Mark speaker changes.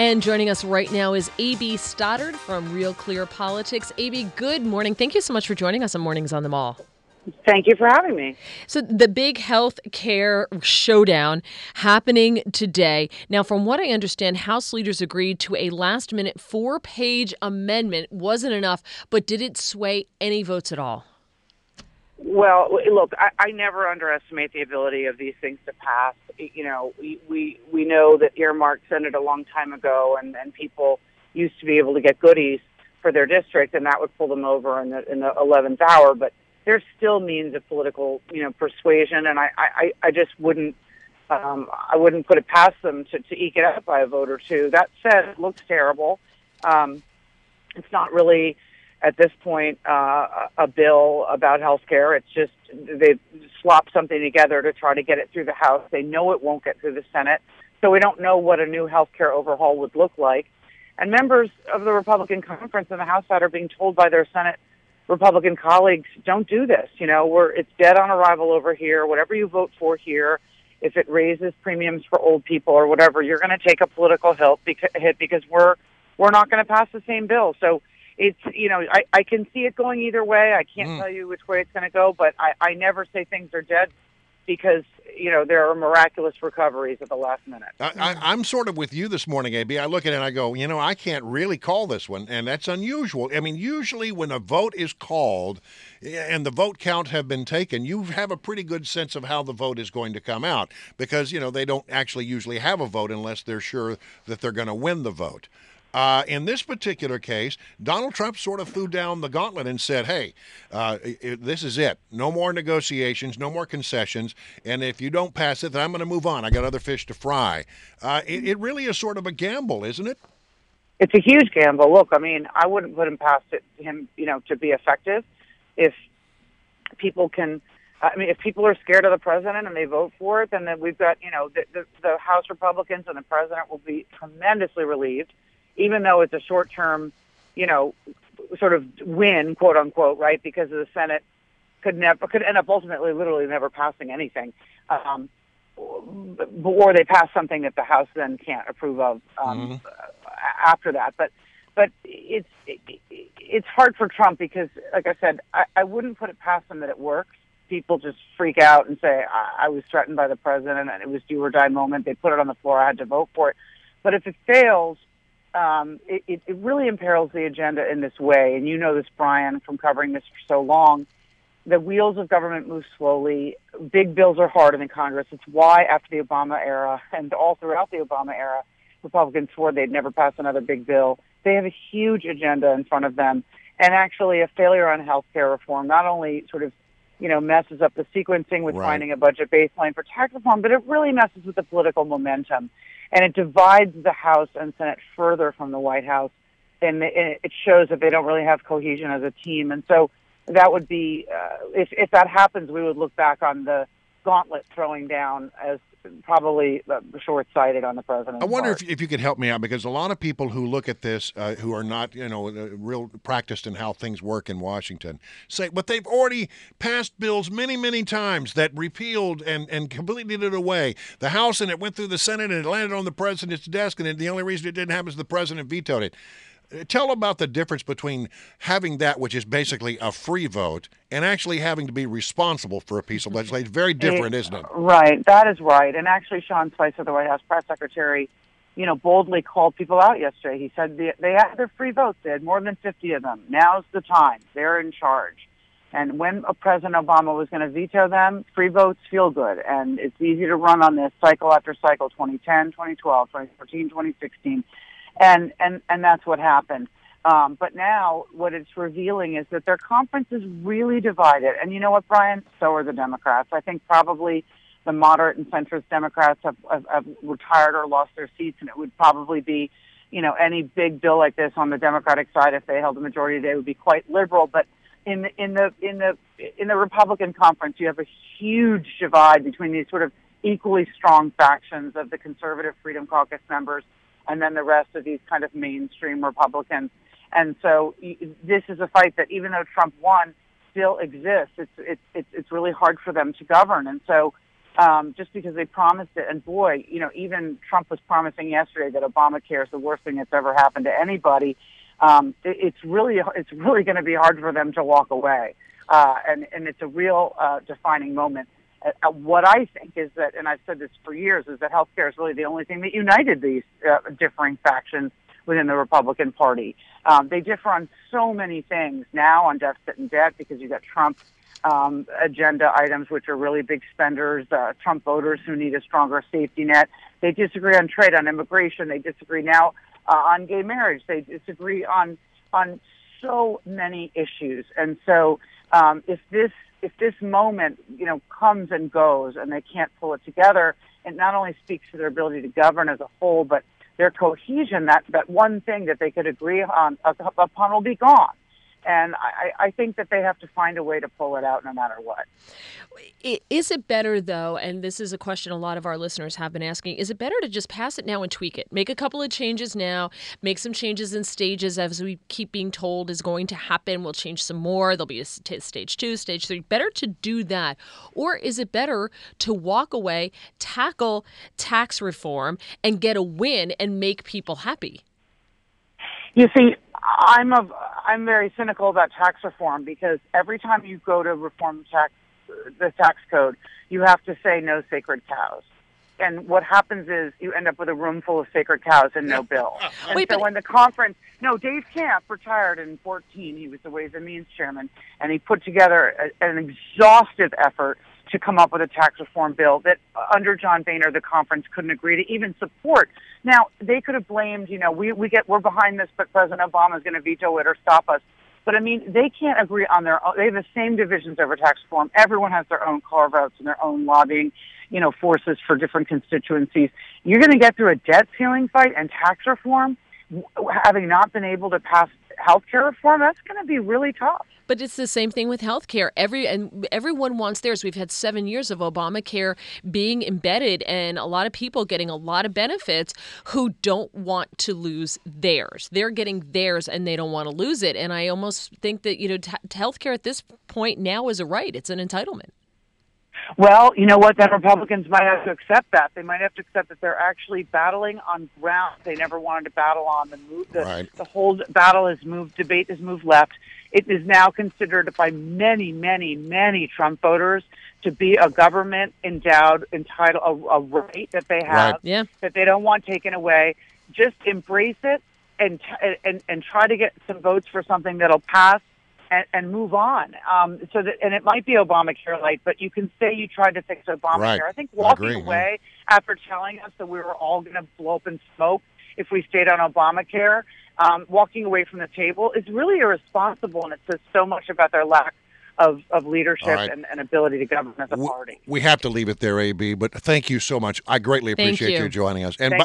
Speaker 1: And joining us right now is A.B. Stoddard from Real Clear Politics. A.B., good morning. Thank you so much for joining us on Mornings on the Mall.
Speaker 2: Thank you for having me.
Speaker 1: So the big health care showdown happening today. Now, from what I understand, House leaders agreed to a last-minute 4-page amendment. Wasn't enough, but did it sway any votes at all?
Speaker 2: Well, look, I never underestimate the ability of these things to pass. You know, we know that earmarks ended a long time ago, and people used to be able to get goodies for their district, and that would pull them over in the 11th hour. But there's still means of political, persuasion, and I just wouldn't I wouldn't put it past them to eke it out by a vote or two. That said, it looks terrible. It's not really at this point a bill about health care. It's just they've slopped something together to try to get it through the House. They know it won't get through the Senate, so we don't know what a new health care overhaul would look like. And members of the Republican conference in the House side are being told by their Senate Republican colleagues, don't do this. It's dead on arrival over here. Whatever you vote for here, if it raises premiums for old people or whatever, you're going to take a political hit because we're not going to pass the same bill. So it's, I can see it going either way. I can't tell you which way it's going to go, but I never say things are dead because, there are miraculous recoveries at the last minute.
Speaker 3: I'm sort of with you this morning, AB. I look at it and I go, I can't really call this one, and that's unusual. I mean, usually when a vote is called and the vote count have been taken, you have a pretty good sense of how the vote is going to come out because, they don't actually usually have a vote unless they're sure that they're going to win the vote. In this particular case, Donald Trump sort of threw down the gauntlet and said, hey, this is it. No more negotiations, no more concessions, and if you don't pass it, then I'm going to move on. I got other fish to fry. It really is sort of a gamble, isn't it?
Speaker 2: It's a huge gamble. Look, I wouldn't put him past him, to be effective. If people if people are scared of the president and they vote for it, then we've got, the House Republicans and the president will be tremendously relieved, even though it's a short-term, sort of win, quote unquote, right? Because the Senate could end up ultimately literally never passing anything, or they pass something that the House then can't approve of after that. But it's hard for Trump because, like I said, I wouldn't put it past him that it works. People just freak out and say, I was threatened by the president and it was do or die moment. They put it on the floor. I had to vote for it. But if it fails, it really imperils the agenda in this way. And you know this, Brian, from covering this for so long. The wheels of government move slowly. Big bills are hard in the Congress. It's why after the Obama era and all throughout the Obama era, Republicans swore they'd never pass another big bill. They have a huge agenda in front of them. And actually a failure on health care reform not only sort of, messes up the sequencing with finding a budget baseline for tax reform, but it really messes with the political momentum. And it divides the House and Senate further from the White House, and it shows that they don't really have cohesion as a team. And so that would be, if that happens, we would look back on the gauntlet throwing down as probably short-sighted on the president's
Speaker 3: I wonder
Speaker 2: part.
Speaker 3: if you could help me out, because a lot of people who look at this, who are not, real practiced in how things work in Washington, say, but they've already passed bills many, many times that repealed and completely did it away. The House, and it went through the Senate, and it landed on the president's desk, and the only reason it didn't happen is the president vetoed it. Tell about the difference between having that, which is basically a free vote, and actually having to be responsible for a piece of legislation. Very different, isn't it?
Speaker 2: Right. That is right. And actually, Sean Spicer, the White House press secretary, boldly called people out yesterday. He said they had their free votes. They had more than 50 of them. Now's the time. They're in charge. And when President Obama was going to veto them, free votes feel good. And it's easy to run on this cycle after cycle, 2010, 2012, 2014, 2016. And that's what happened. But now what it's revealing is that their conference is really divided. And you know what, Brian? So are the Democrats. I think probably the moderate and centrist Democrats have retired or lost their seats, and it would probably be, any big bill like this on the Democratic side, if they held the majority today, would be quite liberal. But in the Republican conference, you have a huge divide between these sort of equally strong factions of the conservative Freedom Caucus members and then the rest of these kind of mainstream Republicans. And so this is a fight that, even though Trump won, still exists. It's really hard for them to govern. And so just because they promised it. And boy, even Trump was promising yesterday that Obamacare is the worst thing that's ever happened to anybody. It's really going to be hard for them to walk away, and it's a real defining moment. What I think is that, and I've said this for years, is that healthcare is really the only thing that united these differing factions within the Republican Party. They differ on so many things now, on deficit and debt, because you've got Trump agenda items, which are really big spenders, Trump voters who need a stronger safety net. They disagree on trade, on immigration. They disagree now on gay marriage. They disagree on so many issues. And so if this moment, comes and goes and they can't pull it together, it not only speaks to their ability to govern as a whole, but their cohesion, that one thing that they could agree upon will be gone. And I think that they have to find a way to pull it out no matter what.
Speaker 1: Is it better, though, and this is a question a lot of our listeners have been asking, is it better to just pass it now and tweak it? Make a couple of changes now, make some changes in stages as we keep being told is going to happen. We'll change some more. There'll be a stage 2, stage 3. Better to do that. Or is it better to walk away, tackle tax reform, and get a win and make people happy?
Speaker 2: You see, I'm very cynical about tax reform, because every time you go to reform the tax code, you have to say no sacred cows. And what happens is you end up with a room full of sacred cows and no bill. And when the conference, Dave Camp retired in 2014. He was the Ways and Means chairman, and he put together an exhaustive effort to come up with a tax reform bill that under John Boehner, the conference couldn't agree to even support. Now, they could have blamed, we're behind this, but President Obama is going to veto it or stop us. But I mean, they can't agree on their own. They have the same divisions over tax reform. Everyone has their own carve-outs and their own lobbying, forces for different constituencies. You're going to get through a debt ceiling fight and tax reform, having not been able to pass health care reform. That's going to be really tough.
Speaker 1: But it's the same thing with health care. Everyone wants theirs. We've had 7 years of Obamacare being embedded, and a lot of people getting a lot of benefits who don't want to lose theirs. They're getting theirs, and they don't want to lose it. And I almost think that health care at this point now is a right. It's an entitlement.
Speaker 2: Well, you know what? Then Republicans might have to accept that. They might have to accept that they're actually battling on ground they never wanted to battle on. The whole battle has moved. Debate has moved left. It is now considered by many, many, many Trump voters to be a government entitled, a right that they have, that they don't want taken away. Just embrace it and try to get some votes for something that'll pass and move on. And it might be Obamacare light, but you can say you tried to fix Obamacare.
Speaker 3: Right.
Speaker 2: I think walking away after telling us that we were all going to blow up in smoke if we stayed on Obamacare, walking away from the table is really irresponsible, and it says so much about their lack of leadership and ability to govern as a party.
Speaker 3: We have to leave it there, AB, but thank you so much. I greatly appreciate you joining us. And